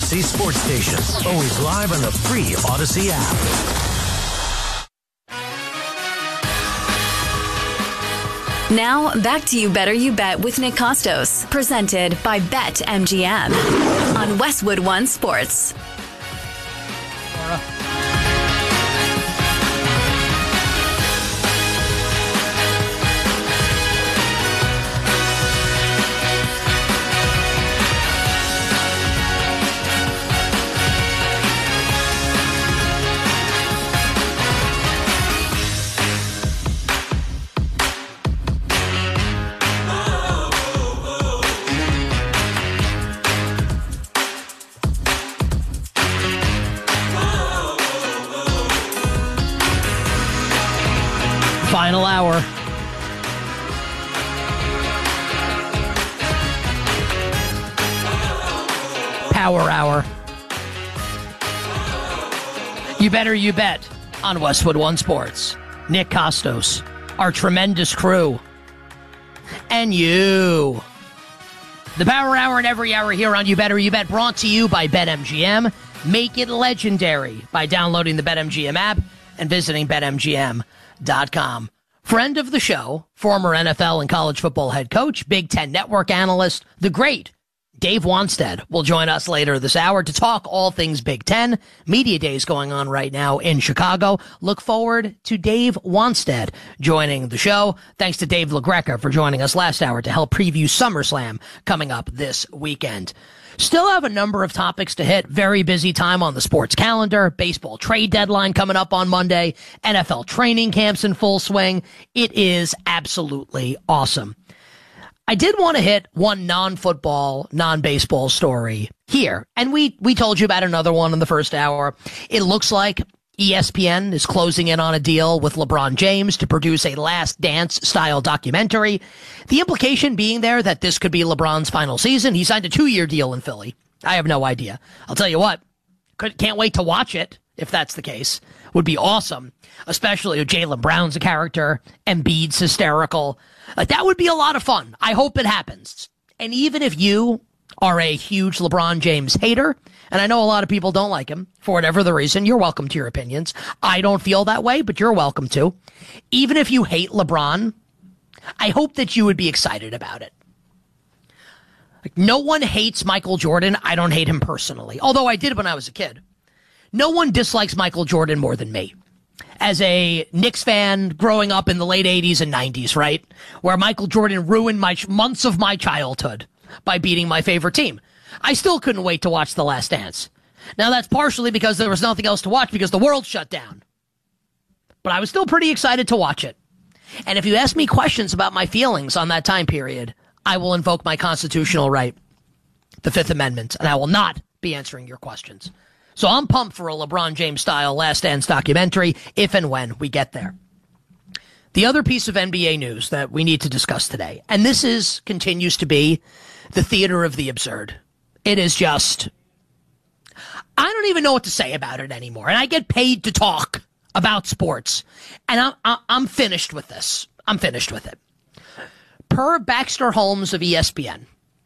Audacy Sports Station. Always live on the free Audacy app. Now, back to You Better You Bet with Nick Costos, presented by BetMGM on Westwood One Sports. Final hour. Power hour. You better you bet on Westwood One Sports. Nick Costos, our tremendous crew, and you. The Power Hour and every hour here on You Better You Bet, brought to you by BetMGM. Make it legendary by downloading the BetMGM app and visiting BetMGM.com. Friend of the show, former NFL and college football head coach, Big Ten Network analyst, the great Dave Wannstedt will join us later this hour to talk all things Big Ten. Media Days going on right now in Chicago. Look forward to Dave Wannstedt joining the show. Thanks to Dave LaGreca for joining us last hour to help preview SummerSlam coming up this weekend. Still have a number of topics to hit. Very busy time on the sports calendar. Baseball trade deadline coming up on Monday. NFL training camps in full swing. It is absolutely awesome. I did want to hit one non-football, non-baseball story here. And we told you about another one in the first hour. It looks like ESPN is closing in on a deal with LeBron James to produce a Last Dance style documentary. The implication being there that this could be LeBron's final season. He signed a 2-year deal in Philly. I have no idea. I'll tell you what, can't wait to watch it if that's the case. Would be awesome, especially if Jaylen Brown's a character, Embiid's hysterical. That would be a lot of fun. I hope it happens. And even if you are a huge LeBron James hater, and I know a lot of people don't like him for whatever the reason, you're welcome to your opinions. I don't feel that way, but you're welcome to. Even if you hate LeBron, I hope that you would be excited about it. Like, no one hates Michael Jordan. I don't hate him personally, although I did when I was a kid. No one dislikes Michael Jordan more than me. As a Knicks fan growing up in the late 80s and 90s, right? Where Michael Jordan ruined my months of my childhood by beating my favorite team. I still couldn't wait to watch The Last Dance. Now, that's partially because there was nothing else to watch because the world shut down. But I was still pretty excited to watch it. And if you ask me questions about my feelings on that time period, I will invoke my constitutional right, the Fifth Amendment, and I will not be answering your questions. So I'm pumped for a LeBron James-style Last Dance documentary if and when we get there. The other piece of NBA news that we need to discuss today, and this continues to be the theater of the absurd. It is just, I don't even know what to say about it anymore. And I get paid to talk about sports. And I'm finished with this. I'm finished with it. Per Baxter Holmes of ESPN,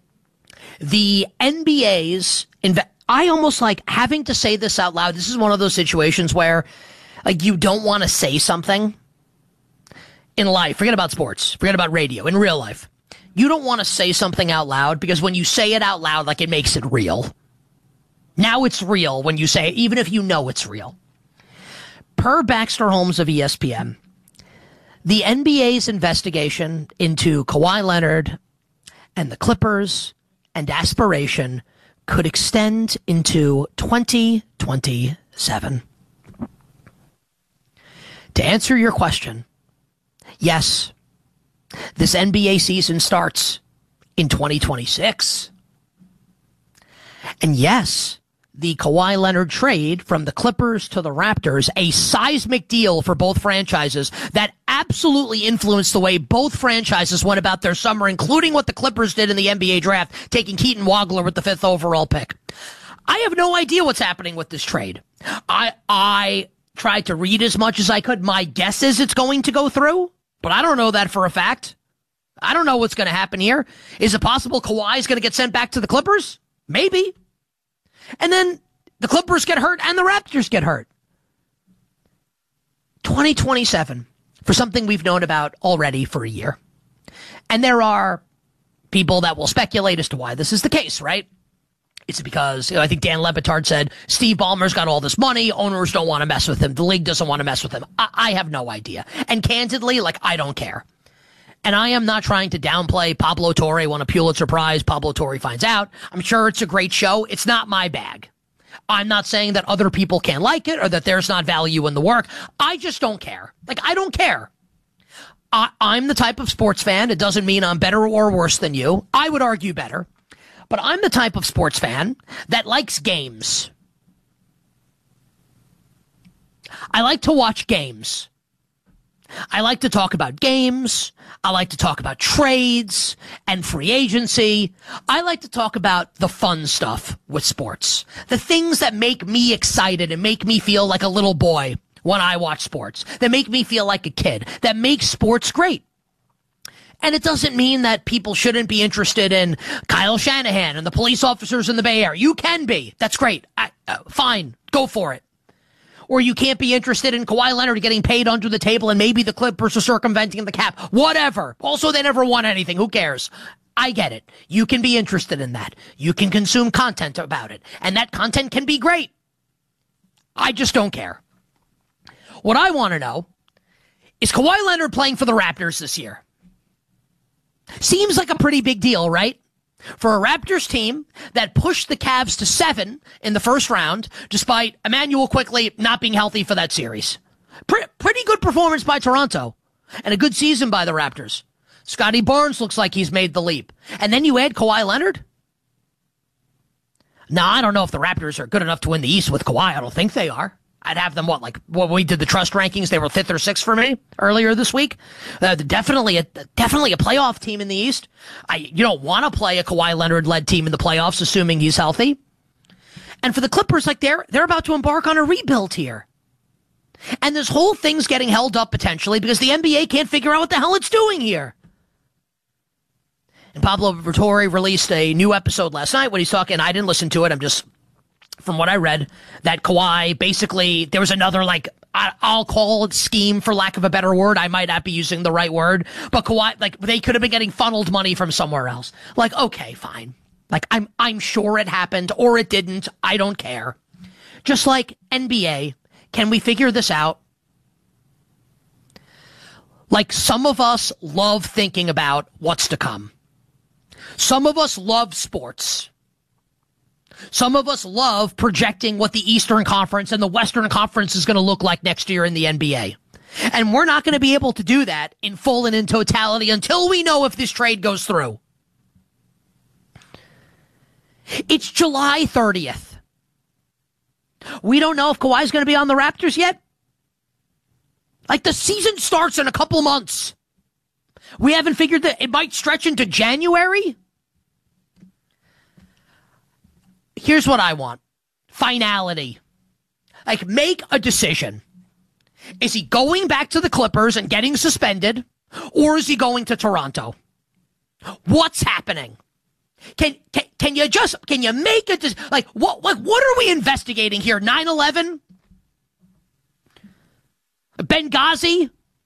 the NBA's I almost like having to say this out loud. This is one of those situations where, like, you don't want to say something in life. Forget about sports. Forget about radio. In real life, you don't want to say something out loud because when you say it out loud, like, it makes it real. Now it's real when you say it, even if you know it's real. Per Baxter Holmes of ESPN, the NBA's investigation into Kawhi Leonard and the Clippers and aspiration could extend into 2027. To answer your question, yes, this NBA season starts in 2026. And yes, the Kawhi Leonard trade from the Clippers to the Raptors, a seismic deal for both franchises that absolutely influenced the way both franchises went about their summer, including what the Clippers did in the NBA draft, taking Keaton Wagler with the 5th overall pick. I have no idea what's happening with this trade. I tried to read as much as I could. My guess is it's going to go through, but I don't know that for a fact. I don't know what's going to happen here. Is it possible Kawhi is going to get sent back to the Clippers? Maybe. And then the Clippers get hurt and the Raptors get hurt. 2027, for something we've known about already for a year. And there are people that will speculate as to why this is the case, right? It's because, I think Dan Le Batard said, Steve Ballmer's got all this money, owners don't want to mess with him, the league doesn't want to mess with him. I have no idea. And candidly, I don't care. And I am not trying to downplay Pablo Torre won a Pulitzer Prize. Pablo Torre finds out. I'm sure it's a great show. It's not my bag. I'm not saying that other people can't like it or that there's not value in the work. I just don't care. I don't care. I'm the type of sports fan. It doesn't mean I'm better or worse than you. I would argue better. But I'm the type of sports fan that likes games. I like to watch games. I like to talk about games. I like to talk about trades and free agency. I like to talk about the fun stuff with sports. The things that make me excited and make me feel like a little boy when I watch sports. That make me feel like a kid. That makes sports great. And it doesn't mean that people shouldn't be interested in Kyle Shanahan and the police officers in the Bay Area. You can be. That's great. Fine. Go for it. Or you can't be interested in Kawhi Leonard getting paid under the table and maybe the Clippers are circumventing the cap. Whatever. Also, they never won anything. Who cares? I get it. You can be interested in that. You can consume content about it. And that content can be great. I just don't care. What I want to know is Kawhi Leonard playing for the Raptors this year? Seems like a pretty big deal, right? For a Raptors team that pushed the Cavs to 7 in the first round, despite Emmanuel Quickley not being healthy for that series. Pretty good performance by Toronto, and a good season by the Raptors. Scotty Barnes looks like he's made the leap. And then you add Kawhi Leonard? Now, I don't know if the Raptors are good enough to win the East with Kawhi. I don't think they are. I'd have them, when we did the trust rankings, they were 5th or 6th for me earlier this week. Definitely a playoff team in the East. You don't want to play a Kawhi Leonard-led team in the playoffs, assuming he's healthy. And for the Clippers, they're about to embark on a rebuild here. And this whole thing's getting held up potentially because the NBA can't figure out what the hell it's doing here. And Pablo Torre released a new episode last night when he's talking. I didn't listen to it. I'm just... From what I read, that Kawhi, basically, there was another, I'll call it scheme for lack of a better word. I might not be using the right word. But Kawhi, they could have been getting funneled money from somewhere else. Okay, fine. I'm sure it happened or it didn't. I don't care. Just like NBA, can we figure this out? Some of us love thinking about what's to come. Some of us love sports. Some of us love projecting what the Eastern Conference and the Western Conference is going to look like next year in the NBA. And we're not going to be able to do that in full and in totality until we know if this trade goes through. It's July 30th. We don't know if Kawhi's going to be on the Raptors yet. The season starts in a couple months. We haven't figured that it might stretch into January. Here's what I want. Finality. Make a decision. Is he going back to the Clippers and getting suspended, or is he going to Toronto? What's happening? Can you make a decision? What are we investigating here? 9/11? Benghazi?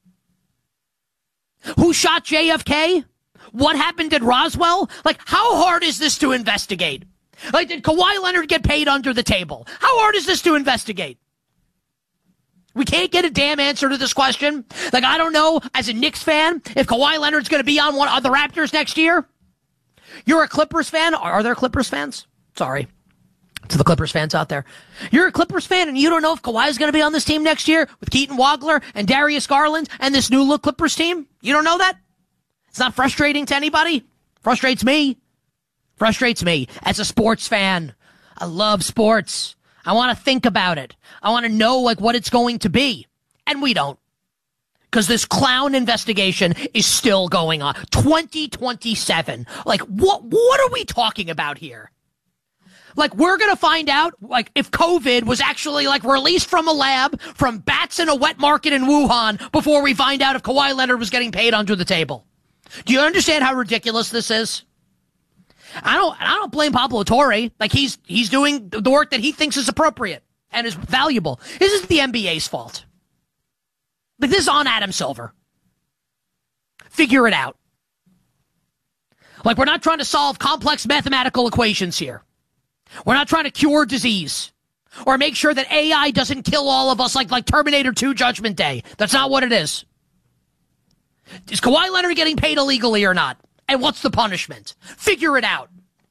Who shot JFK? What happened at Roswell? How hard is this to investigate? Did Kawhi Leonard get paid under the table? How hard is this to investigate? We can't get a damn answer to this question. I don't know, as a Knicks fan, if Kawhi Leonard's going to be on one of the Raptors next year. You're a Clippers fan? Are there Clippers fans? Sorry to the Clippers fans out there. You're a Clippers fan and you don't know if Kawhi's going to be on this team next year with Keaton Wagler and Darius Garland and this new look Clippers team? You don't know that? It's not frustrating to anybody? Frustrates me. Frustrates me as a sports fan. I love sports. I want to think about it. I want to know what it's going to be. And we don't. Because this clown investigation is still going on. 2027. What are we talking about here? We're going to find out, if COVID was actually, released from a lab from bats in a wet market in Wuhan before we find out if Kawhi Leonard was getting paid under the table. Do you understand how ridiculous this is? I don't blame Pablo Torre. Like, he's doing the work that he thinks is appropriate and is valuable. This is the NBA's fault. Like, this is on Adam Silver. Figure it out. Like, we're not trying to solve complex mathematical equations here. We're not trying to cure disease or make sure that AI doesn't kill all of us like Terminator 2 Judgment Day. That's not what it is. Is Kawhi Leonard getting paid illegally or not? And what's the punishment? Figure it out.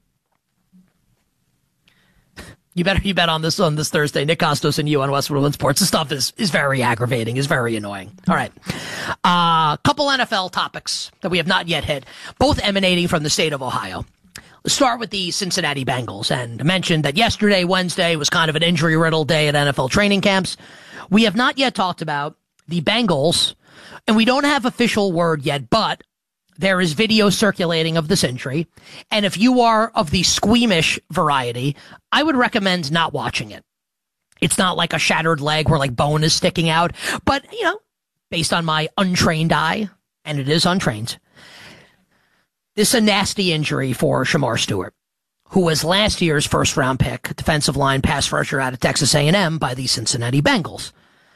You bet on this Thursday. Nick Costos and you on Westwood One Sports. This stuff is very aggravating, is very annoying. All right. Couple NFL topics that we have not yet hit, both emanating from the state of Ohio. Let's start with the Cincinnati Bengals. And I mentioned that yesterday, Wednesday, was kind of an injury-riddled day at NFL training camps. We have not yet talked about the Bengals, and we don't have official word yet, but there is video circulating of this injury, and if you are of the squeamish variety, I would recommend not watching it. It's not like a shattered leg where like bone is sticking out, but, you know, based on my untrained eye, and it is untrained, this is a nasty injury for Shamar Stewart, who was last year's first-round pick, defensive line pass rusher out of Texas A&M by the Cincinnati Bengals.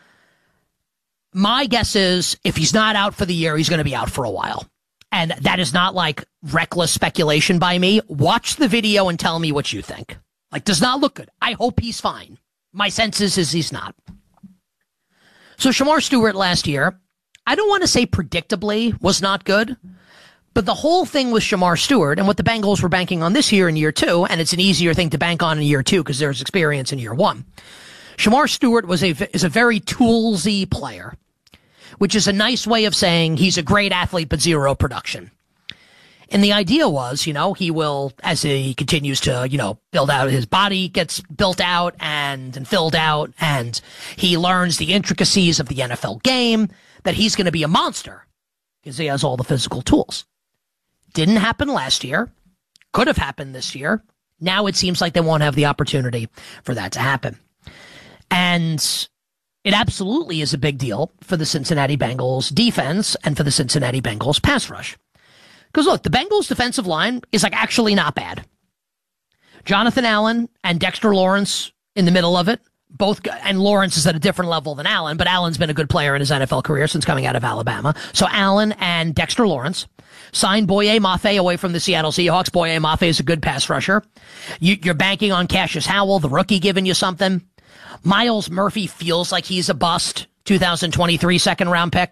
My guess is if he's not out for the year, he's going to be out for a while. And that is not like reckless speculation by me. Watch the video and tell me what you think. Like, does not look good. I hope he's fine. My sense is he's not. So Shamar Stewart last year, I don't want to say predictably was not good, but the whole thing with Shamar Stewart and what the Bengals were banking on this year in year two, and it's an easier thing to bank on in year two because there's experience in year one. Shamar Stewart is a very toolsy player, which is a nice way of saying he's a great athlete, but zero production. And the idea was, you know, he will, as he continues to, you know, build out, his body gets built out and filled out, and he learns the intricacies of the NFL game, that he's going to be a monster because he has all the physical tools. Didn't happen last year. Could have happened this year. Now it seems like they won't have the opportunity for that to happen. And it absolutely is a big deal for the Cincinnati Bengals defense and for the Cincinnati Bengals pass rush. Because look, the Bengals defensive line is like actually not bad. Jonathan Allen and Dexter Lawrence in the middle of it, both, and Lawrence is at a different level than Allen, but Allen's been a good player in his NFL career since coming out of Alabama. So Allen and Dexter Lawrence signed Boye Mafe away from the Seattle Seahawks. Boye Mafe is a good pass rusher. You're banking on Cassius Howell, the rookie, giving you something. Myles Murphy feels like he's a bust. 2023 second round pick.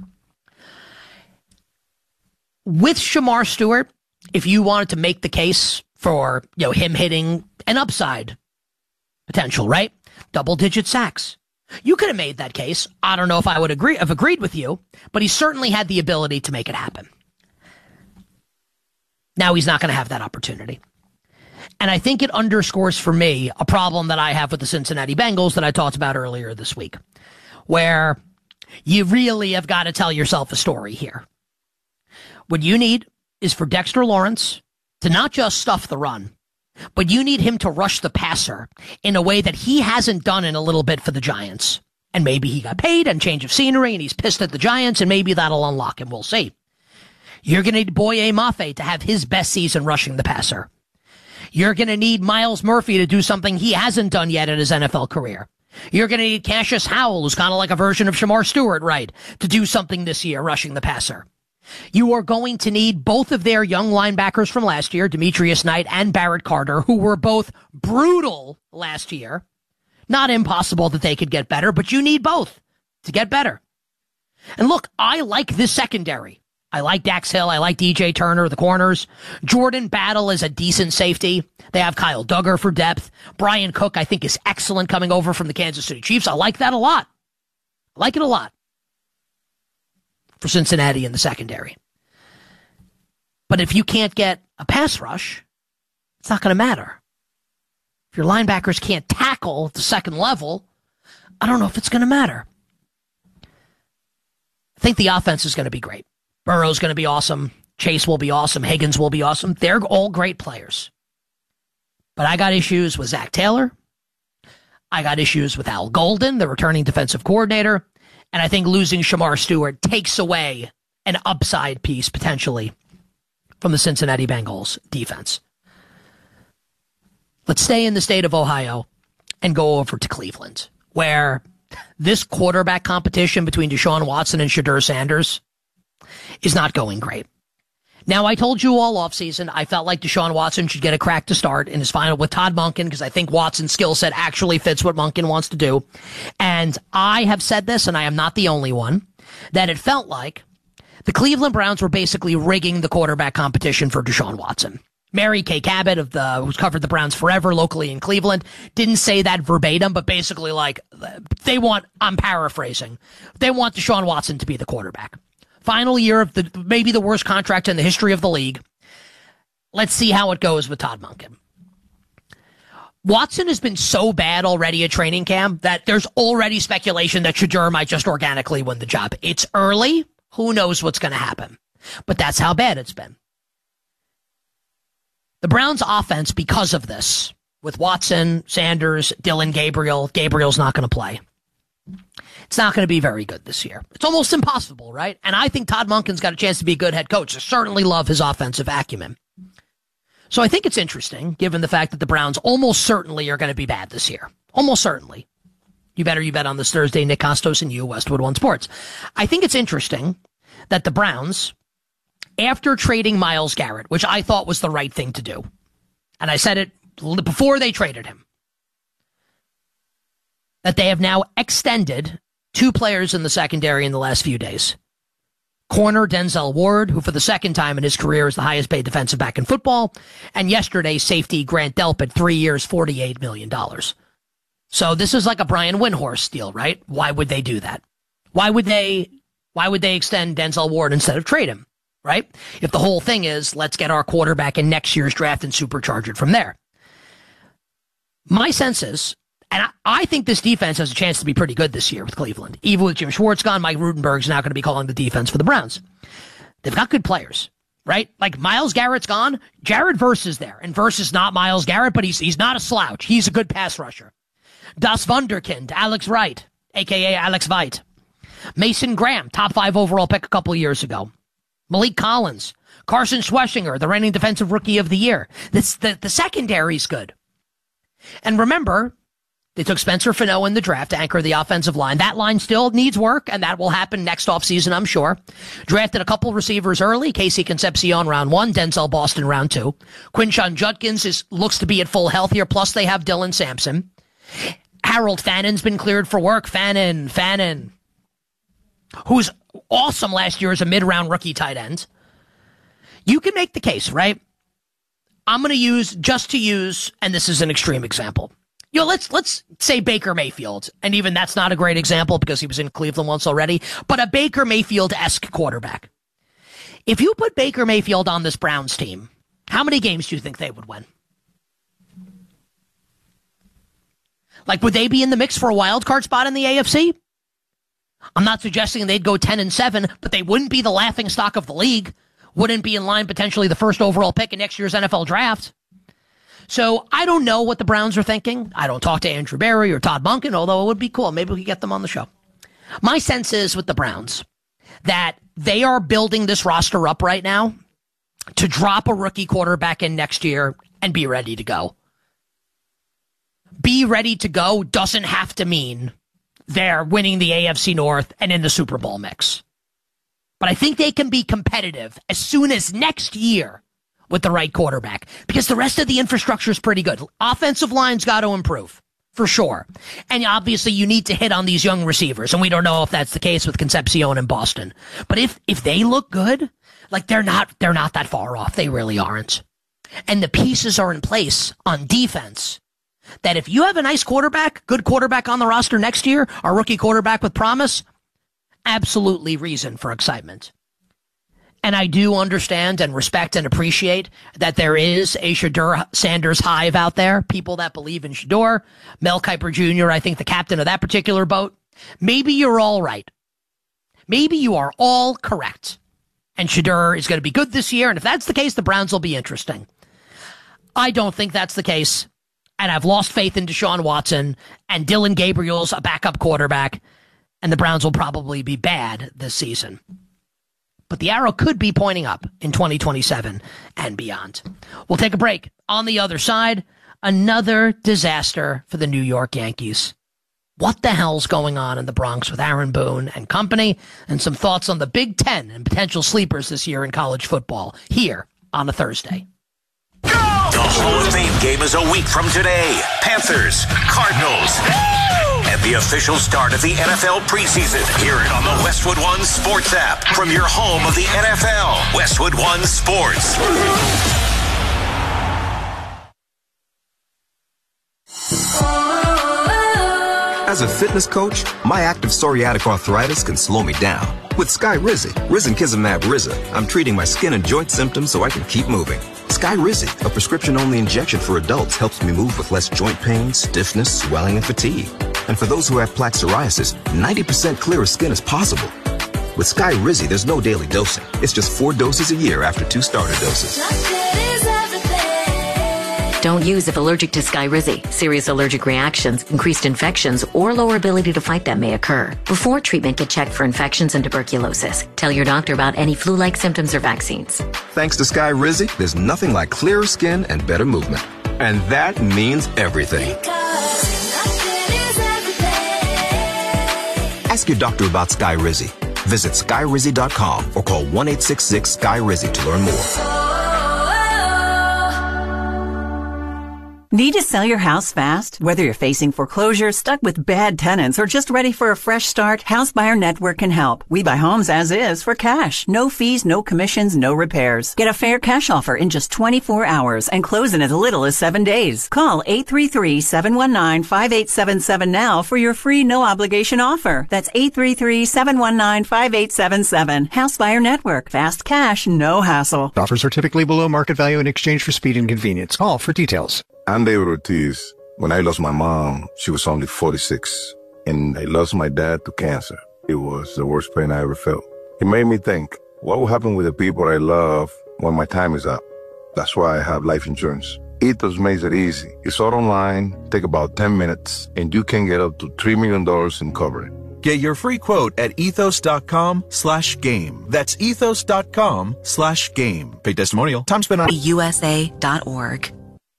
With Shamar Stewart, if you wanted to make the case for, you know, him hitting an upside potential, right? Double-digit sacks. You could have made that case. I don't know if I would have agreed with you, but he certainly had the ability to make it happen. Now he's not going to have that opportunity. And I think it underscores for me a problem that I have with the Cincinnati Bengals that I talked about earlier this week, where you really have got to tell yourself a story here. What you need is for Dexter Lawrence to not just stuff the run, but you need him to rush the passer in a way that he hasn't done in a little bit for the Giants. And maybe he got paid and change of scenery and he's pissed at the Giants and maybe that'll unlock him. We'll see. You're going to need Boye Mafe to have his best season rushing the passer. You're going to need Myles Murphy to do something he hasn't done yet in his NFL career. You're going to need Cassius Howell, who's kind of like a version of Shamar Stewart, right, to do something this year rushing the passer. You are going to need both of their young linebackers from last year, Demetrius Knight and Barrett Carter, who were both brutal last year. Not impossible that they could get better, but you need both to get better. And look, I like this secondary. I like Dax Hill. I like DJ Turner, the corners. Jordan Battle is a decent safety. They have Kyle Duggar for depth. Brian Cook, I think, is excellent coming over from the Kansas City Chiefs. I like that a lot. I like it a lot for Cincinnati in the secondary. But if you can't get a pass rush, it's not going to matter. If your linebackers can't tackle at the second level, I don't know if it's going to matter. I think the offense is going to be great. Burrow's going to be awesome. Chase will be awesome. Higgins will be awesome. They're all great players. But I got issues with Zach Taylor. I got issues with Al Golden, the returning defensive coordinator. And I think losing Shamar Stewart takes away an upside piece, potentially, from the Cincinnati Bengals defense. Let's stay in the state of Ohio and go over to Cleveland, where this quarterback competition between Deshaun Watson and Shedeur Sanders is not going great. Now, I told you all offseason, I felt like Deshaun Watson should get a crack to start in his final with Todd Monken because I think Watson's skill set actually fits what Monken wants to do. And I have said this, and I am not the only one, that it felt like the Cleveland Browns were basically rigging the quarterback competition for Deshaun Watson. Mary Kay Cabot, who's covered the Browns forever locally in Cleveland, didn't say that verbatim, but basically I'm paraphrasing, they want Deshaun Watson to be the quarterback. Final year of maybe the worst contract in the history of the league. Let's see how it goes with Todd Monken. Watson has been so bad already at training camp that there's already speculation that Shedeur might just organically win the job. It's early. Who knows what's going to happen? But that's how bad it's been. The Browns offense, because of this, with Watson, Sanders, Dillon Gabriel's not going to play. It's not going to be very good this year. It's almost impossible, right? And I think Todd Monken's got a chance to be a good head coach. I certainly love his offensive acumen. So I think it's interesting, given the fact that the Browns almost certainly are going to be bad this year. Almost certainly. You bet on this Thursday, Nick Costos and you, Westwood One Sports. I think it's interesting that the Browns, after trading Myles Garrett, which I thought was the right thing to do, and I said it before they traded him, that they have now extended two players in the secondary in the last few days. Corner Denzel Ward, who for the second time in his career is the highest paid defensive back in football, and yesterday safety Grant Delpit, 3 years, $48 million. So this is like a Brian Windhorst deal, right? Why would they do that? Why would they extend Denzel Ward instead of trade him, right? If the whole thing is, let's get our quarterback in next year's draft and supercharge it from there. My sense is, and I think this defense has a chance to be pretty good this year with Cleveland. Even with Jim Schwartz gone, Mike Rudenberg's now going to be calling the defense for the Browns. They've got good players, right? Like Myles Garrett's gone. Jared Verse is there. And Verse is not Myles Garrett, but he's not a slouch. He's a good pass rusher. Das Wunderkind, Alex Wright, a.k.a. Alex Veit. Mason Graham, top 5 overall pick a couple of years ago. Malik Collins. Carson Schweschinger, the reigning defensive rookie of the year. The secondary's good. And remember, they took Spencer Fano in the draft to anchor the offensive line. That line still needs work, and that will happen next offseason, I'm sure. Drafted a couple receivers early. Casey Concepcion round 1, Denzel Boston round 2. Quinshon Judkins looks to be at full health here, plus they have Dylan Sampson. Harold Fannon's been cleared for work. Fannin, who's awesome last year as a mid-round rookie tight end. You can make the case, right? I'm going to use, and this is an extreme example. Let's say Baker Mayfield, and even that's not a great example because he was in Cleveland once already, but a Baker Mayfield-esque quarterback. If you put Baker Mayfield on this Browns team, how many games do you think they would win? Like, would they be in the mix for a wild card spot in the AFC? I'm not suggesting they'd go 10-7, but they wouldn't be the laughing stock of the league. Wouldn't be in line potentially the first overall pick in next year's NFL draft. So I don't know what the Browns are thinking. I don't talk to Andrew Berry or Todd Monken, although it would be cool. Maybe we could get them on the show. My sense is with the Browns that they are building this roster up right now to drop a rookie quarterback in next year and be ready to go. Be ready to go doesn't have to mean they're winning the AFC North and in the Super Bowl mix. But I think they can be competitive as soon as next year with the right quarterback, because the rest of the infrastructure is pretty good. Offensive line's got to improve, for sure. And obviously you need to hit on these young receivers, and we don't know if that's the case with Concepcion in Boston. But if they look good, like they're not that far off. They really aren't. And the pieces are in place on defense that if you have a nice quarterback, good quarterback on the roster next year, a rookie quarterback with promise, absolutely reason for excitement. And I do understand and respect and appreciate that there is a Shedeur Sanders hive out there, people that believe in Shedeur. Mel Kiper Jr., I think the captain of that particular boat. Maybe you're all right. Maybe you are all correct. And Shedeur is going to be good this year, and if that's the case, the Browns will be interesting. I don't think that's the case, and I've lost faith in Deshaun Watson, and Dillon Gabriel's a backup quarterback, and the Browns will probably be bad this season. But the arrow could be pointing up in 2027 and beyond. We'll take a break. On the other side, Another disaster for the New York Yankees. What the hell's going on in the Bronx with Aaron Boone and company? And some thoughts on the Big Ten and potential sleepers this year in college football here on a Thursday. The Hall of Fame game is a week from today. Panthers, Cardinals, and the official start of the NFL preseason. Hear it on the Westwood One Sports app from your home of the NFL. Westwood One Sports. As a fitness coach, my active psoriatic arthritis can slow me down. With Skyrizi, Risankizumab Riza, I'm treating my skin and joint symptoms so I can keep moving. Skyrizi, a prescription-only injection for adults, helps me move with less joint pain, stiffness, swelling, and fatigue. And for those who have plaque psoriasis, 90% clearer skin is possible. With Skyrizi, there's no daily dosing. It's just 4 doses a year after 2 starter doses. Don't use if allergic to Skyrizi. Serious allergic reactions, increased infections, or lower ability to fight them may occur. Before treatment, get checked for infections and tuberculosis. Tell your doctor about any flu-like symptoms or vaccines. Thanks to Skyrizi, there's nothing like clearer skin and better movement. And that means everything. Ask your doctor about Skyrizi. Visit Skyrizi.com or call 1-866-SKY-RIZI to learn more. Need to sell your house fast? Whether you're facing foreclosure, stuck with bad tenants, or just ready for a fresh start, House Buyer Network can help. We buy homes as is for cash. No fees, no commissions, no repairs. Get a fair cash offer in just 24 hours and close in as little as 7 days. Call 833-719-5877 now for your free no-obligation offer. That's 833-719-5877. House Buyer Network. Fast cash, no hassle. Offers are typically below market value in exchange for speed and convenience. Call for details. I'm David Ortiz. When I lost my mom, she was only 46, and I lost my dad to cancer. It was the worst pain I ever felt. It made me think, what will happen with the people I love when my time is up? That's why I have life insurance. Ethos makes it easy. It's all online, take about 10 minutes, and you can get up to $3 million in coverage. Get your free quote at ethos.com/game. That's ethos.com/game. Pay testimonial. Time spent on USA.org.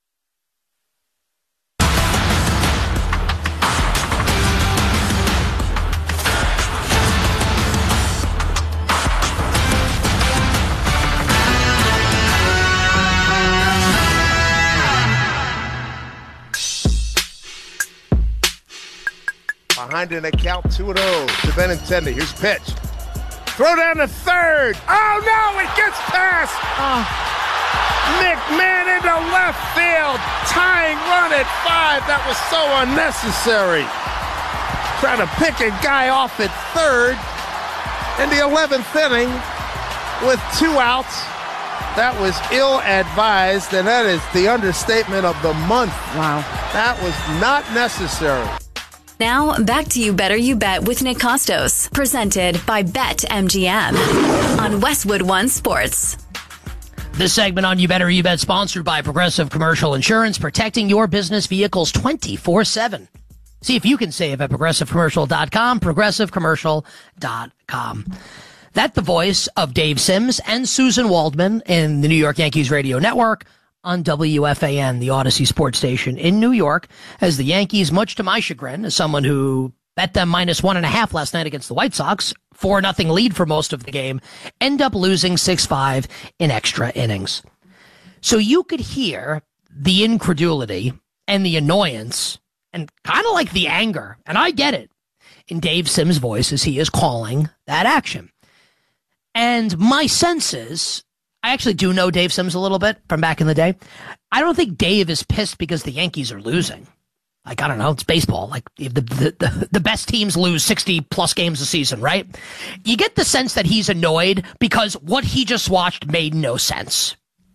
Behind in a count 2-0 to Benintendi. Here's pitch. Throw down to third. Oh, no, it gets past. McMahon into left field. Tying run at 5. That was so unnecessary. Trying to pick a guy off at third in the 11th inning with 2 outs. That was ill-advised, and that is the understatement of the month. Wow. That was not necessary. Now, back to You Better You Bet with Nick Costos, presented by BetMGM on Westwood One Sports. This segment on You Better You Bet sponsored by Progressive Commercial Insurance, protecting your business vehicles 24/7. See if you can save at ProgressiveCommercial.com, ProgressiveCommercial.com. That's the voice of Dave Sims and Susan Waldman in the New York Yankees radio network on WFAN, the Odyssey sports station in New York, as the Yankees, much to my chagrin, as someone who bet them -1.5 last night against the White Sox, 4-0 lead for most of the game, end up losing 6-5 in extra innings. So you could hear the incredulity and the annoyance and kind of like the anger, and I get it, in Dave Sims' voice as he is calling that action. And my sense is, I actually do know Dave Sims a little bit from back in the day. I don't think Dave is pissed because the Yankees are losing. Like, I don't know, it's baseball. Like, the best teams lose 60-plus games a season, right? You get the sense that he's annoyed because what he just watched made no sense.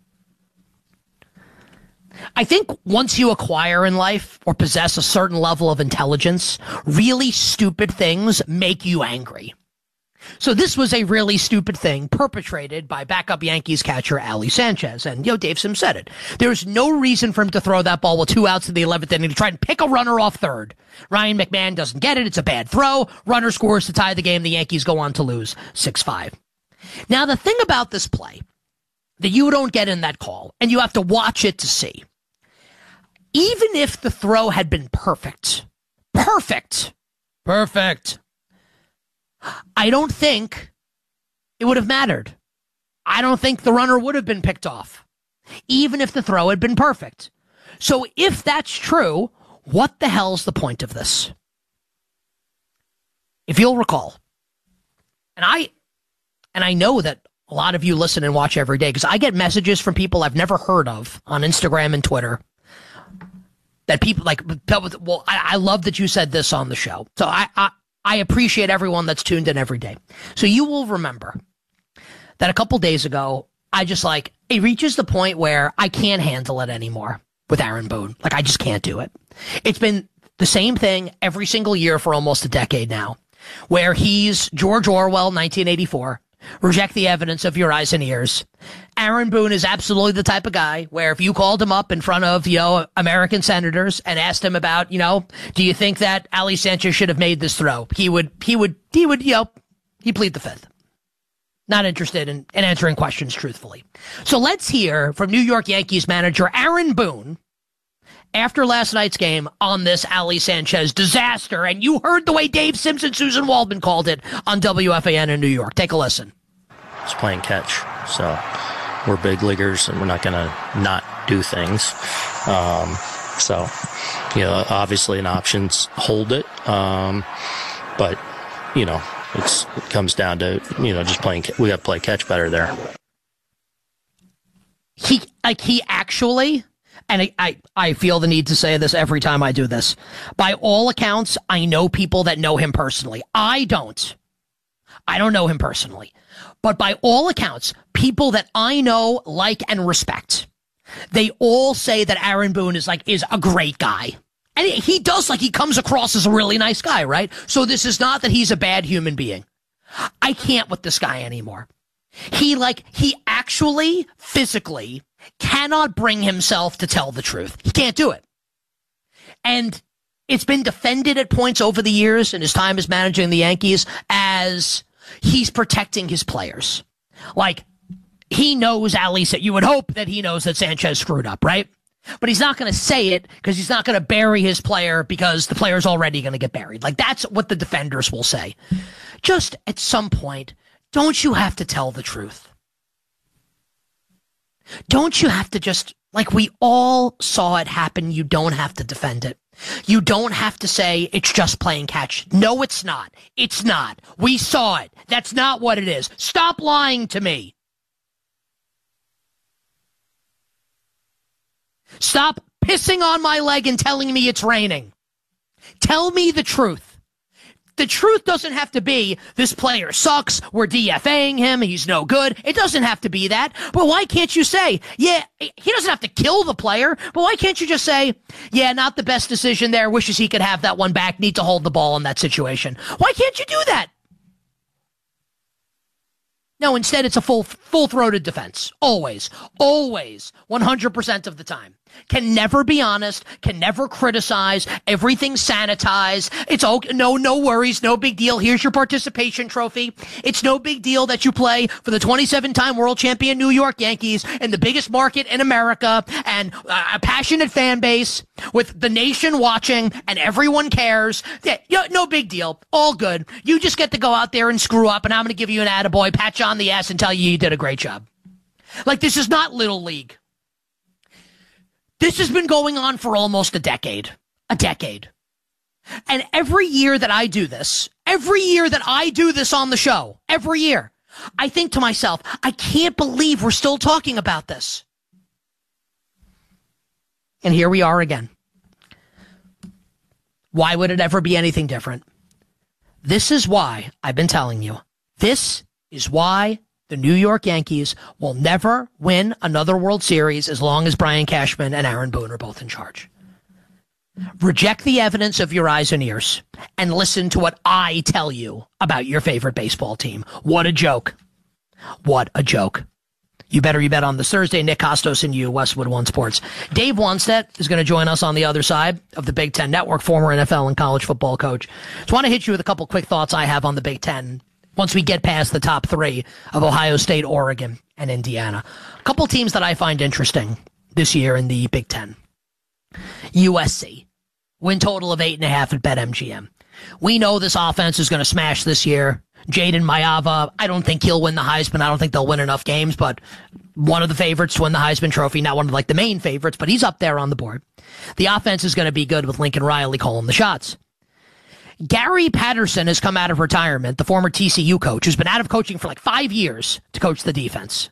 I think once you acquire in life or possess a certain level of intelligence, really stupid things make you angry. So this was a really stupid thing perpetrated by backup Yankees catcher Ali Sanchez. And, Dave Sims said it. There's no reason for him to throw that ball with 2 outs in the 11th inning to try and pick a runner off third. Ryan McMahon doesn't get it. It's a bad throw. Runner scores to tie the game. The Yankees go on to lose 6-5. Now, the thing about this play that you don't get in that call, and you have to watch it to see, even if the throw had been perfect, I don't think it would have mattered. I don't think the runner would have been picked off, even if the throw had been perfect. So if that's true, what the hell's the point of this? If you'll recall, and I know that a lot of you listen and watch every day because I get messages from people I've never heard of on Instagram and Twitter that people like, well, I love that you said this on the show. So I appreciate everyone that's tuned in every day. So you will remember that a couple days ago, it reaches the point where I can't handle it anymore with Aaron Boone. Like, I just can't do it. It's been the same thing every single year for almost a decade now, where he's George Orwell, 1984, reject the evidence of your eyes and ears. Aaron Boone is absolutely the type of guy where if you called him up in front of, American senators and asked him about, do you think that Ali Sanchez should have made this throw? He would plead the fifth. Not interested in answering questions truthfully. So let's hear from New York Yankees manager Aaron Boone after last night's game on this Ali Sanchez disaster. And you heard the way Dave Simpson, Susan Waldman called it on WFAN in New York. Take a listen. It's playing catch. So we're big leaguers and we're not going to not do things. Obviously an option's hold it. But, it comes down to, just playing. We got to play catch better there. He actually, and I feel the need to say this every time I do this. By all accounts, I know people that know him personally. I don't know him personally. But by all accounts, people that I know, like, and respect, they all say that Aaron Boone is a great guy. And he comes across as a really nice guy, right? So this is not that he's a bad human being. I can't with this guy anymore. He actually physically cannot bring himself to tell the truth. He can't do it. And it's been defended at points over the years in his time as managing the Yankees as he's protecting his players. He knows you would hope that he knows that Sanchez screwed up, right? But he's not going to say it because he's not going to bury his player because the player's already going to get buried. That's what the defenders will say. Just at some point, don't you have to tell the truth? Don't you have to just, we all saw it happen, you don't have to defend it. You don't have to say it's just playing catch. No, it's not. It's not. We saw it. That's not what it is. Stop lying to me. Stop pissing on my leg and telling me it's raining. Tell me the truth. The truth doesn't have to be this player sucks, we're DFAing him, he's no good. It doesn't have to be that. But why can't you say, he doesn't have to kill the player, but why can't you just say, not the best decision there, wishes he could have that one back, need to hold the ball in that situation. Why can't you do that? No, instead it's a full-throated defense. Always. 100% of the time. Can never be honest, can never criticize, everything's sanitized. It's okay, no worries, no big deal. Here's your participation trophy. It's no big deal that you play for the 27-time world champion New York Yankees in the biggest market in America and a passionate fan base with the nation watching and everyone cares. No big deal. All good. You just get to go out there and screw up and I'm going to give you an attaboy, pat you on the ass and tell you did a great job. This is not Little League. This has been going on for almost a decade. And every year that I do this on the show, every year, I think to myself, I can't believe we're still talking about this. And here we are again. Why would it ever be anything different? This is why I've been telling you. This is why the New York Yankees will never win another World Series as long as Brian Cashman and Aaron Boone are both in charge. Reject the evidence of your eyes and ears and listen to what I tell you about your favorite baseball team. What a joke. What a joke. You better you bet on this Thursday. Nick Kostos and you, Westwood One Sports. Dave Wannstedt is going to join us on the other side of the Big Ten Network, former NFL and college football coach. Just want to hit you with a couple quick thoughts I have on the Big Ten once we get past the top three of Ohio State, Oregon, and Indiana. A couple teams that I find interesting this year in the Big Ten. USC. Win total of 8.5 at BetMGM. We know this offense is going to smash this year. Jaden Mayava, I don't think he'll win the Heisman. I don't think they'll win enough games, but one of the favorites to win the Heisman Trophy, not one of the main favorites, but he's up there on the board. The offense is going to be good with Lincoln Riley calling the shots. Gary Patterson has come out of retirement, the former TCU coach, who's been out of coaching for 5 years to coach the defense.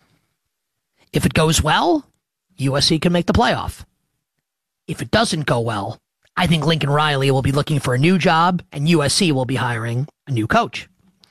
If it goes well, USC can make the playoff. If it doesn't go well, I think Lincoln Riley will be looking for a new job, and USC will be hiring a new coach.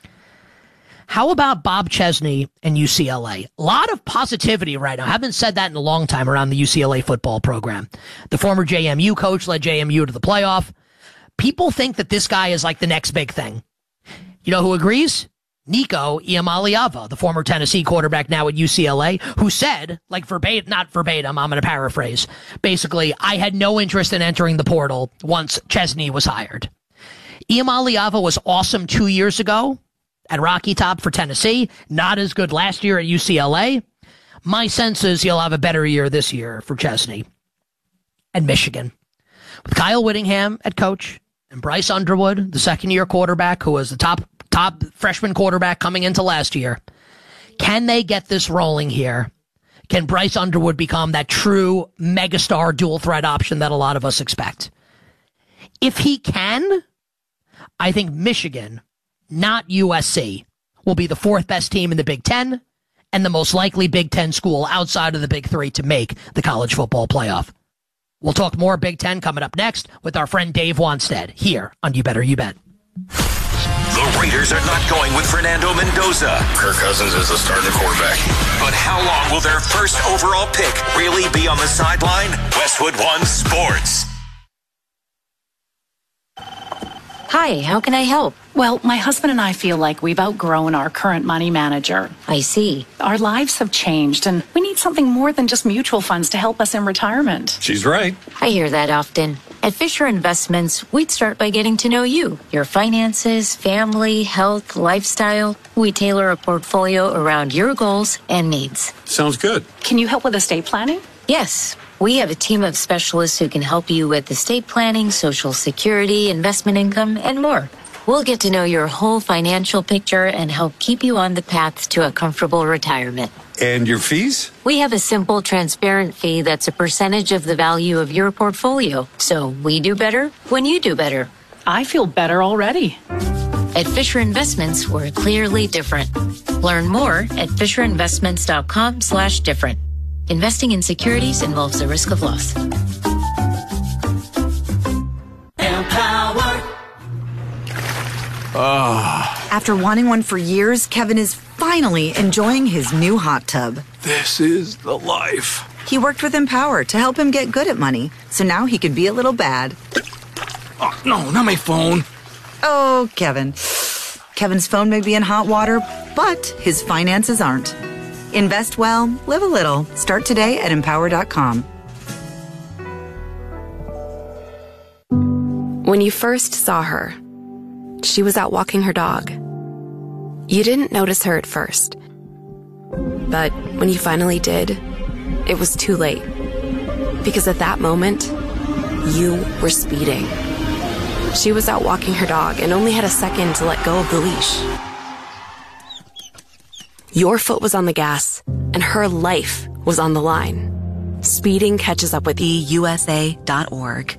How about Bob Chesney and UCLA? A lot of positivity right now. I haven't said that in a long time around the UCLA football program. The former JMU coach led JMU to the playoff. People think that this guy is the next big thing. You know who agrees? Nico Iamaleava, the former Tennessee quarterback now at UCLA, who said, verbatim, not verbatim, I'm going to paraphrase, basically, I had no interest in entering the portal once Chesney was hired. Iamaleava was awesome 2 years ago at Rocky Top for Tennessee, not as good last year at UCLA. My sense is he'll have a better year this year for Chesney and Michigan. With Kyle Whittingham at coach and Bryce Underwood, the second-year quarterback who was the top freshman quarterback coming into last year, can they get this rolling here? Can Bryce Underwood become that true megastar dual threat option that a lot of us expect? If he can, I think Michigan, not USC, will be the fourth best team in the Big Ten and the most likely Big Ten school outside of the Big Three to make the college football playoff. We'll talk more Big Ten coming up next with our friend Dave Wanstead here on You Better You Bet. The Raiders are not going with Fernando Mendoza. Kirk Cousins is the starting quarterback. But how long will their first overall pick really be on the sideline? Westwood One Sports. Hi, how can I help? Well, my husband and I feel like we've outgrown our current money manager. I see. Our lives have changed, and we need something more than just mutual funds to help us in retirement. She's right. I hear that often. At Fisher Investments, we'd start by getting to know you, your finances, family, health, lifestyle. We tailor a portfolio around your goals and needs. Sounds good. Can you help with estate planning? Yes. We have a team of specialists who can help you with estate planning, Social Security, investment income, and more. We'll get to know your whole financial picture and help keep you on the path to a comfortable retirement. And your fees? We have a simple, transparent fee that's a percentage of the value of your portfolio. So we do better when you do better. I feel better already. At Fisher Investments, we're clearly different. Learn more at FisherInvestments.com/different. Investing in securities involves a risk of loss. Empower. After wanting one for years, Kevin is finally enjoying his new hot tub. This is the life. He worked with Empower to help him get good at money, so now he could be a little bad. Oh, no, not my phone. Oh, Kevin. Kevin's phone may be in hot water, but his finances aren't. Invest well, live a little. Start today at Empower.com. When you first saw her, she was out walking her dog. You didn't notice her at first. But when you finally did, it was too late. Because at that moment, you were speeding. She was out walking her dog and only had a second to let go of the leash. Your foot was on the gas, and her life was on the line. Speeding catches up with EUSA.org.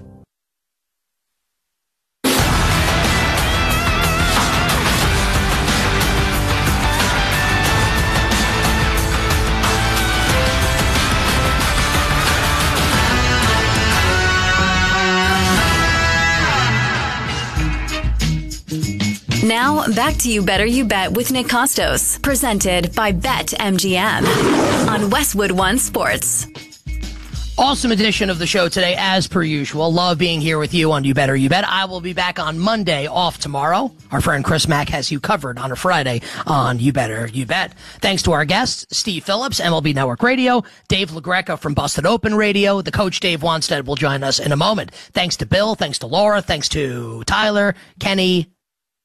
Now, back to You Better You Bet with Nick Costos, presented by BetMGM on Westwood One Sports. Awesome edition of the show today, as per usual. Love being here with you on You Better You Bet. I will be back on Monday, off tomorrow. Our friend Chris Mack has you covered on a Friday on You Better You Bet. Thanks to our guests, Steve Phillips, MLB Network Radio, Dave LaGreca from Busted Open Radio. The coach, Dave Wanstead, will join us in a moment. Thanks to Bill, thanks to Laura, thanks to Tyler, Kenny,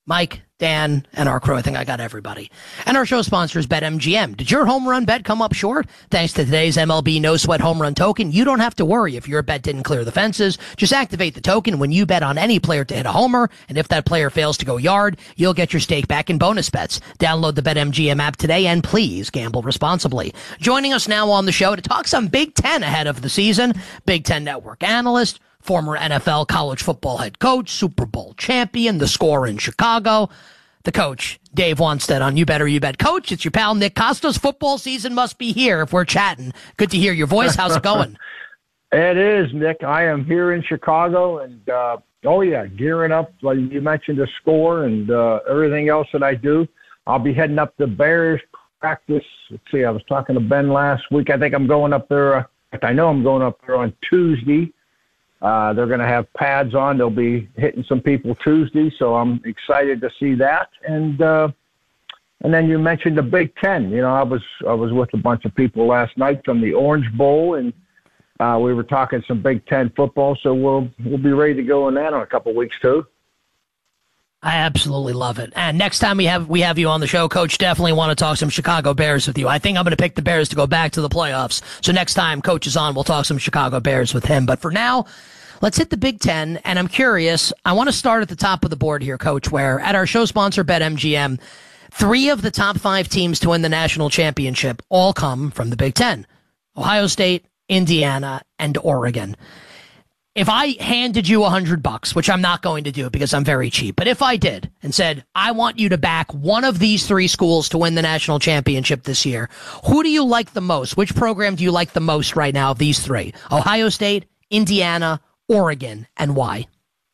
Mike, Dan, and our crew. I think I got everybody. And our show sponsor is BetMGM. Did your home run bet come up short? Thanks to today's MLB No Sweat Home Run Token, you don't have to worry if your bet didn't clear the fences. Just activate the token when you bet on any player to hit a homer, and if that player fails to go yard, you'll get your stake back in bonus bets. Download the BetMGM app today, and please gamble responsibly. Joining us now on the show to talk some Big Ten ahead of the season, Big Ten Network analyst, former NFL college football head coach, Super Bowl champion, the scorer in Chicago, the coach, Dave Wannstedt on You Better You Bet. Coach, it's your pal Nick Kostos. Football season must be here if we're chatting. Good to hear your voice. How's it going? It is, Nick. I am here in Chicago, and gearing up. Like you mentioned, the score and everything else that I do. I'll be heading up to Bears practice. Let's see, I was talking to Ben last week. I think I'm going up there. I know I'm going up there on Tuesday. They're going to have pads on. They'll be hitting some people Tuesday, so I'm excited to see that. And then you mentioned the Big Ten. You know, I was with a bunch of people last night from the Orange Bowl, and we were talking some Big Ten football. So we'll be ready to go on that in a couple of weeks too. I absolutely love it. And next time we have you on the show, Coach, definitely want to talk some Chicago Bears with you. I think I'm going to pick the Bears to go back to the playoffs. So next time Coach is on, we'll talk some Chicago Bears with him. But for now, let's hit the Big Ten. And I'm curious, I want to start at the top of the board here, Coach, where at our show sponsor, BetMGM, 3 of the top 5 teams to win the national championship all come from the Big Ten: Ohio State, Indiana, and Oregon. If I handed you $100, which I'm not going to do because I'm very cheap, but if I did and said, I want you to back one of these 3 schools to win the national championship this year, who do you like the most? Which program do you like the most right now of these 3? Ohio State, Indiana, Oregon, and why?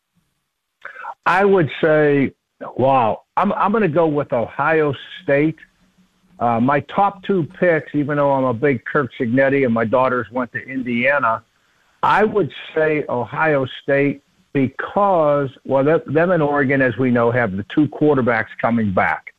I would say, I'm going to go with Ohio State. My top 2 picks, even though I'm a big Kirk Cignetti and my daughters went to Indiana, I would say Ohio State because, them and Oregon, as we know, have the 2 quarterbacks coming back.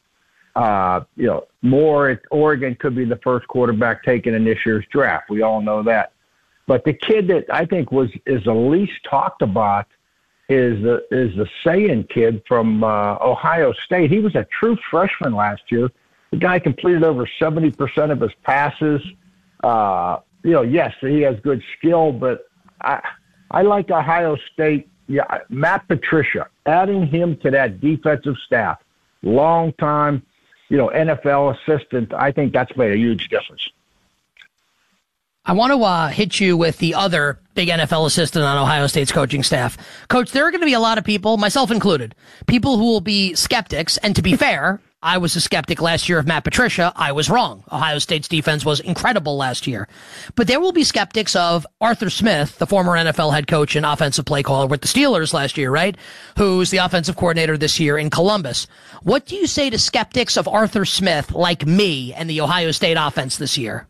Oregon could be the first quarterback taken in this year's draft. We all know that. But the kid that I think is the least talked about is the Sayin kid from Ohio State. He was a true freshman last year. The guy completed over 70% of his passes. Yes, he has good skill, but I like Ohio State. Yeah, Matt Patricia, adding him to that defensive staff, long time, NFL assistant. I think that's made a huge difference. I want to hit you with the other big NFL assistant on Ohio State's coaching staff. Coach, there are going to be a lot of people, myself included, people who will be skeptics. And to be fair, I was a skeptic last year of Matt Patricia. I was wrong. Ohio State's defense was incredible last year. But there will be skeptics of Arthur Smith, the former NFL head coach and offensive play caller with the Steelers last year, right? Who's the offensive coordinator this year in Columbus. What do you say to skeptics of Arthur Smith like me and the Ohio State offense this year?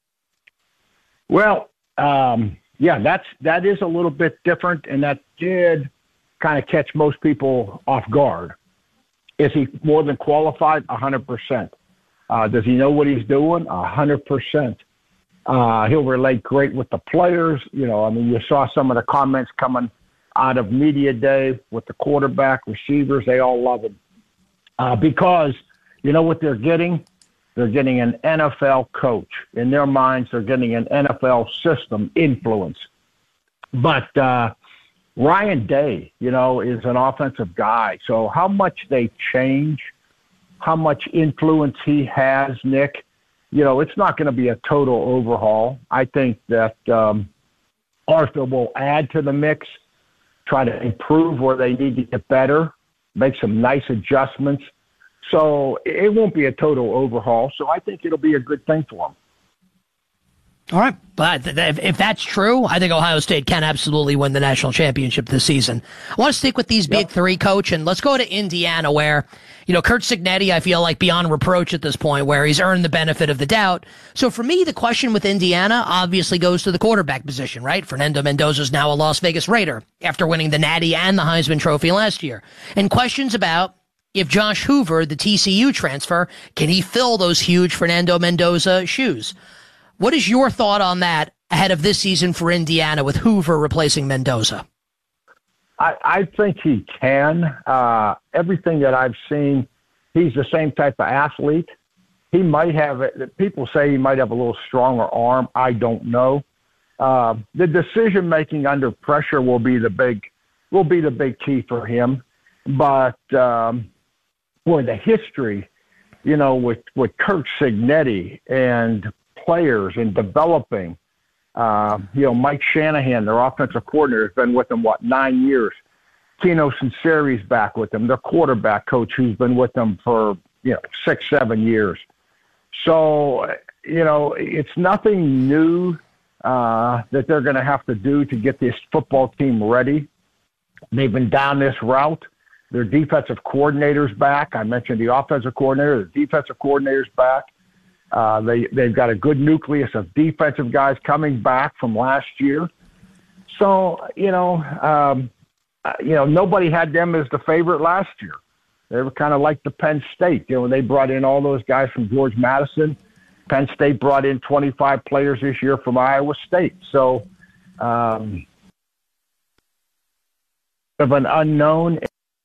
Well, that is a little bit different, and that did kind of catch most people off guard. Is he more than qualified? 100%. Does he know what he's doing? 100%. He'll relate great with the players. You saw some of the comments coming out of media day with the quarterback, receivers. They all love him because you know what they're getting? They're getting an NFL coach. In their minds, they're getting an NFL system influence. But Ryan Day, is an offensive guy. So how much they change, how much influence he has, Nick, it's not going to be a total overhaul. I think that Arthur will add to the mix, try to improve where they need to get better, make some nice adjustments. So it won't be a total overhaul. So I think it'll be a good thing for them. All right. But if that's true, I think Ohio State can absolutely win the national championship this season. I want to stick with these big 3, Coach, and let's go to Indiana where, Kurt Cignetti, I feel like beyond reproach at this point, where he's earned the benefit of the doubt. So for me, the question with Indiana obviously goes to the quarterback position, right? Fernando Mendoza is now a Las Vegas Raider after winning the Natty and the Heisman Trophy last year. And questions about if Josh Hoover, the TCU transfer, can he fill those huge Fernando Mendoza shoes? What is your thought on that ahead of this season for Indiana with Hoover replacing Mendoza? I think he can. Everything that I've seen, he's the same type of athlete. He might have, people say he might have a little stronger arm. I don't know. The decision-making under pressure will be the big key for him. But, boy, the history, with Kirk Cignetti and players and developing, Mike Shanahan, their offensive coordinator, has been with them, 9 years. Tino Sinceri's back with them, their quarterback coach, who's been with them for, 6-7 years. So, it's nothing new that they're going to have to do to get this football team ready. They've been down this route. Their defensive coordinator's back. I mentioned the offensive coordinator. The defensive coordinator's back. They've got a good nucleus of defensive guys coming back from last year. So, nobody had them as the favorite last year. They were kind of like the Penn State. They brought in all those guys from George Madison. Penn State brought in 25 players this year from Iowa State. So, of an unknown,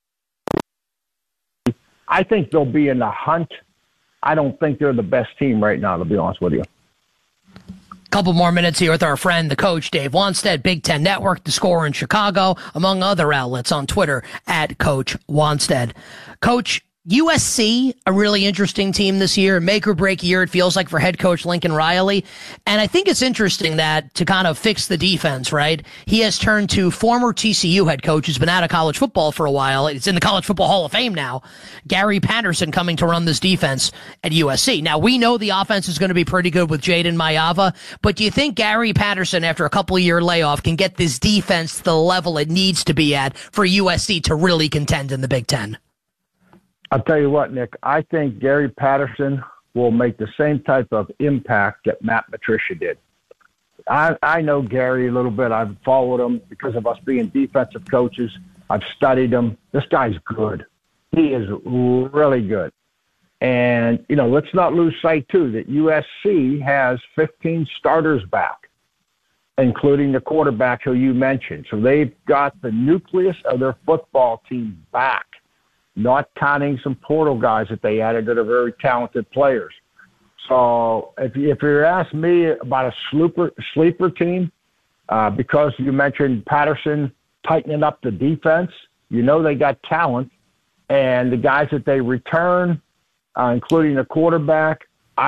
I think they'll be in the hunt. I don't think they're the best team right now, to be honest with you. Couple more minutes here with our friend, the coach, Dave Wannstedt, Big Ten Network, The Score in Chicago, among other outlets on Twitter at Coach Wannstedt. Coach, USC, a really interesting team this year, make or break year, it feels like, for head coach Lincoln Riley. And I think it's interesting that to kind of fix the defense, right, he has turned to former TCU head coach who's been out of college football for a while. It's in the College Football Hall of Fame now. Gary Patterson coming to run this defense at USC. Now, we know the offense is going to be pretty good with Jaden Mayava, but do you think Gary Patterson, after a couple-year layoff, can get this defense to the level it needs to be at for USC to really contend in the Big Ten? I'll tell you what, Nick, I think Gary Patterson will make the same type of impact that Matt Patricia did. I know Gary a little bit. I've followed him because of us being defensive coaches. I've studied him. This guy's good. He is really good. And, let's not lose sight, too, that USC has 15 starters back, including the quarterback who you mentioned. So they've got the nucleus of their football team back, not counting some portal guys that they added that are very talented players. So if you're asking me about a sleeper team, because you mentioned Patterson tightening up the defense, they got talent. And the guys that they return, including the quarterback,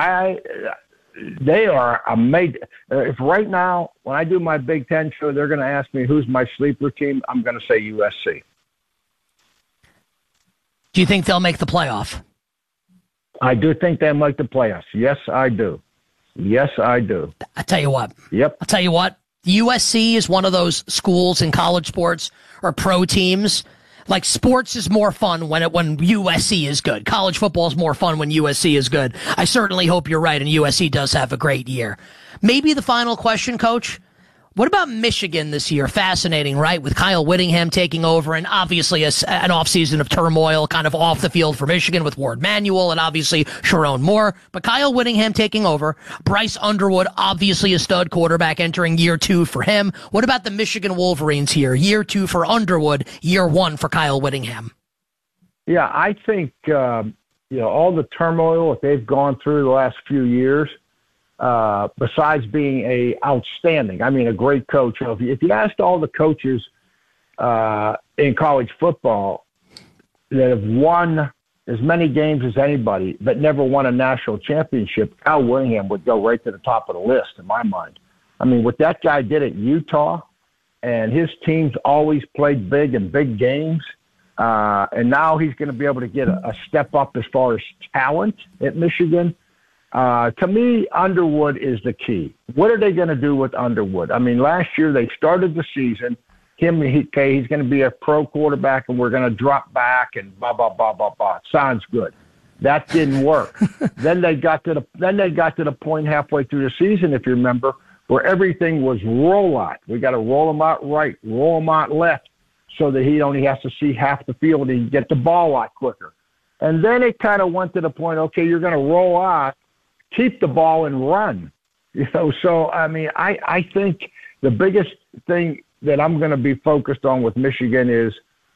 they are amazing. If right now, when I do my Big Ten show, they're going to ask me who's my sleeper team, I'm going to say USC. Do you think they'll make the playoff? I do think they'll make the playoffs. Yes, I do. Yes, I do. I tell you what. Yep. I'll tell you what. USC is one of those schools in college sports or pro teams. Like, sports is more fun when USC is good. College football is more fun when USC is good. I certainly hope you're right, and USC does have a great year. Maybe the final question, Coach. What about Michigan this year? Fascinating, right? With Kyle Whittingham taking over, and obviously an offseason of turmoil kind of off the field for Michigan with Ward Manuel and obviously Sharon Moore. But Kyle Whittingham taking over. Bryce Underwood, obviously a stud quarterback, entering year 2 for him. What about the Michigan Wolverines here? Year 2 for Underwood, year 1 for Kyle Whittingham. Yeah, I think, all the turmoil that they've gone through the last few years, besides being a great coach. If you asked all the coaches in college football that have won as many games as anybody but never won a national championship, Kyle Whittingham would go right to the top of the list in my mind. I mean, what that guy did at Utah, and his teams always played big in big games, and now he's going to be able to get a step up as far as talent at Michigan. To me, Underwood is the key. What are they going to do with Underwood? I mean, last year they started the season. He's going to be a pro quarterback, and we're going to drop back and blah blah blah blah blah. Sounds good. That didn't work. Then they got to the point halfway through the season, if you remember, where everything was roll out. We got to roll him out right, roll him out left, so that he only has to see half the field and he can get the ball out quicker. And then it kind of went to the point, okay, you're going to roll out, keep the ball and run. So, I mean, I think the biggest thing that I'm going to be focused on with Michigan is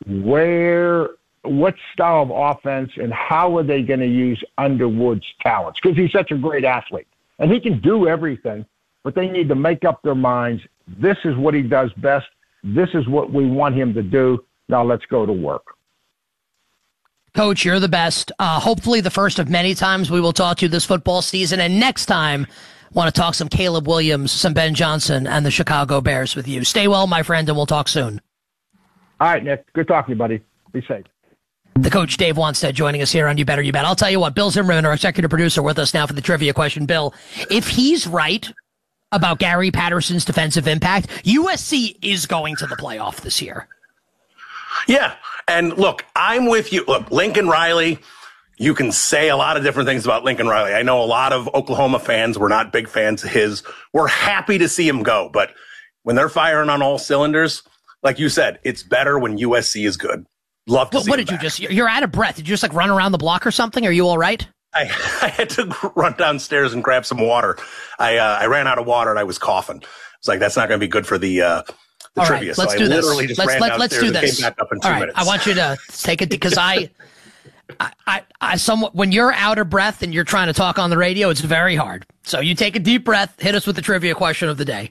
what style of offense and how are they going to use Underwood's talents? Because he's such a great athlete. And he can do everything, but they need to make up their minds. This is what he does best. This is what we want him to do. Now let's go to work. Coach, you're the best. Hopefully the first of many times we will talk to you this football season. And next time, want to talk some Caleb Williams, some Ben Johnson, and the Chicago Bears with you. Stay well, my friend, and we'll talk soon. All right, Nick. Good talking to you, buddy. Be safe. The coach, Dave Wanstead, joining us here on You Better You Bet. I'll tell you what, Bill Zimmerman, our executive producer, with us now for the trivia question. Bill, if he's right about Gary Patterson's defensive impact, USC is going to the playoff this year. Yeah, and look, I'm with you. Look, Lincoln Riley, you can say a lot of different things about Lincoln Riley. I know a lot of Oklahoma fans were not big fans of his. We're happy to see him go, but when they're firing on all cylinders, like you said, it's better when USC is good. Love to see what did back. you just, you're out of breath. Did you just like run around the block or something? Are you all right? I had to run downstairs and grab some water. I ran out of water and I was coughing. It's like, that's not going to be good for the trivia. Right, let's so do I this. literally just ran downstairs and came back up in 2 minutes. I want you to take it because I somewhat, when you're out of breath and you're trying to talk on the radio, it's very hard. So you take a deep breath, hit us with the trivia question of the day.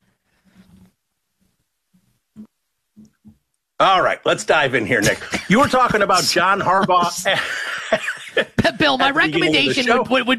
All right, let's dive in here, Nick. You were talking about John Harbaugh. Bill, my recommendation would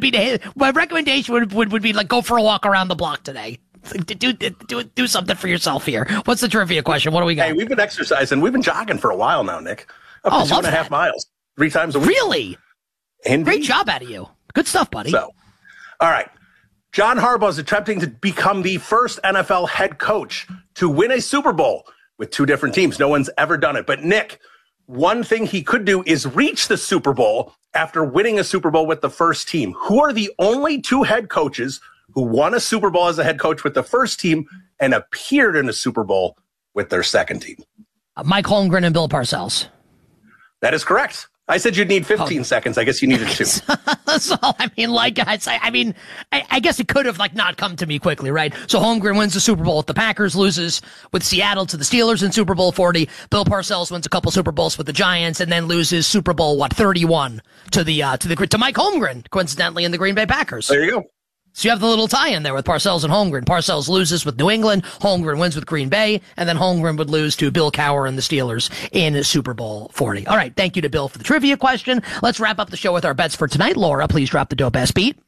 be like go for a walk around the block today. Do something for yourself here. What's the trivia question? What do we got? Hey, we've been exercising. We've been jogging for a while now, Nick. Up to 2.5 miles, 3 times a week. Really? Indeed. Great job out of you. Good stuff, buddy. So, all right. John Harbaugh is attempting to become the first NFL head coach to win a Super Bowl with 2 different teams. No one's ever done it. But, Nick, one thing he could do is reach the Super Bowl after winning a Super Bowl with the first team. Who are the only 2 head coaches who won a Super Bowl as a head coach with the first team and appeared in a Super Bowl with their second team? Mike Holmgren and Bill Parcells. That is correct. I said you'd need 15 seconds. I guess you needed 2. So, I mean, like I say, I guess it could have like not come to me quickly, right? So Holmgren wins the Super Bowl with the Packers, loses with Seattle to the Steelers in Super Bowl 40. Bill Parcells wins a couple Super Bowls with the Giants and then loses Super Bowl 31 to Mike Holmgren, coincidentally, in the Green Bay Packers. There you go. So you have the little tie-in there with Parcells and Holmgren. Parcells loses with New England. Holmgren wins with Green Bay. And then Holmgren would lose to Bill Cowher and the Steelers in Super Bowl 40. All right. Thank you to Bill for the trivia question. Let's wrap up the show with our bets for tonight. Laura, please drop the dope ass beat.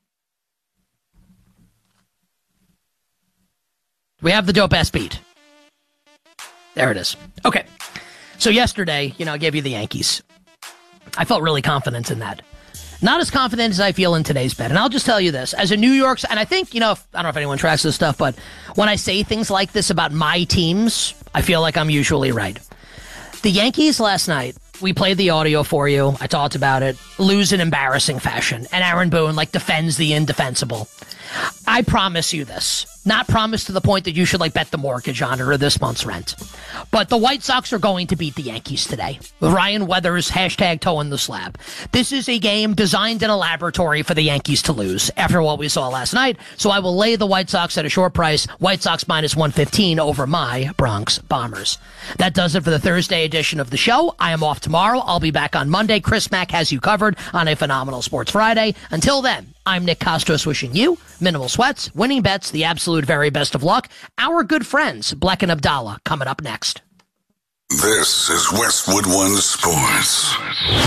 We have the dope ass beat. There it is. Okay. So yesterday, I gave you the Yankees. I felt really confident in that. Not as confident as I feel in today's bet. And I'll just tell you this. As a New York, and I think, I don't know if anyone tracks this stuff, but when I say things like this about my teams, I feel like I'm usually right. The Yankees last night, we played the audio for you. I talked about it. Lose in embarrassing fashion. And Aaron Boone, defends the indefensible. I promise you this. Not promise to the point that you should, bet the mortgage on it or this month's rent. But the White Sox are going to beat the Yankees today. With Ryan Weathers, #toeing the slab. This is a game designed in a laboratory for the Yankees to lose after what we saw last night. So I will lay the White Sox at a short price. White Sox minus 115 over my Bronx Bombers. That does it for the Thursday edition of the show. I am off tomorrow. I'll be back on Monday. Chris Mack has you covered on a phenomenal Sports Friday. Until then, I'm Nick Kostos wishing you minimal sweats, winning bets, the absolute very best of luck. Our good friends, Bleck and Abdallah, coming up next. This is Westwood One Sports.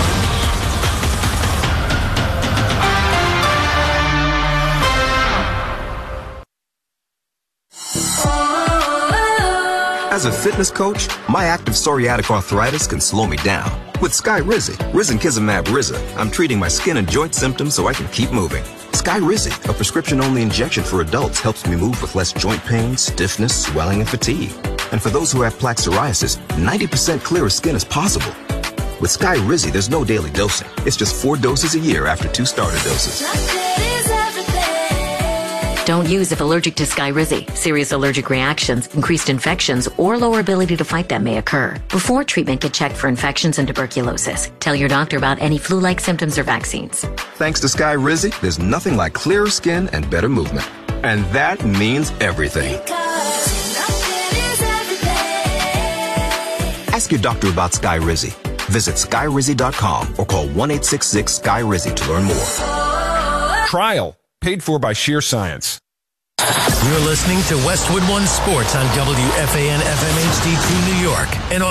As a fitness coach, my active psoriatic arthritis can slow me down. With Skyrizi, risankizumab Riza, I'm treating my skin and joint symptoms so I can keep moving. Skyrizi, a prescription-only injection for adults, helps me move with less joint pain, stiffness, swelling, and fatigue. And for those who have plaque psoriasis, 90% clearer skin is possible. With Skyrizi, there's no daily dosing. It's just 4 doses a year after 2 starter doses. Don't use if allergic to Skyrizi. Serious allergic reactions, increased infections, or lower ability to fight them may occur. Before treatment, get checked for infections and tuberculosis. Tell your doctor about any flu-like symptoms or vaccines. Thanks to Skyrizi, there's nothing like clearer skin and better movement. And that means everything. Ask your doctor about Skyrizi. Visit skyrizi.com or call 1-866-SKY-RIZZI to learn more. Trial, paid for by Sheer Science. You're listening to Westwood One Sports on WFAN FM HD2 New York and on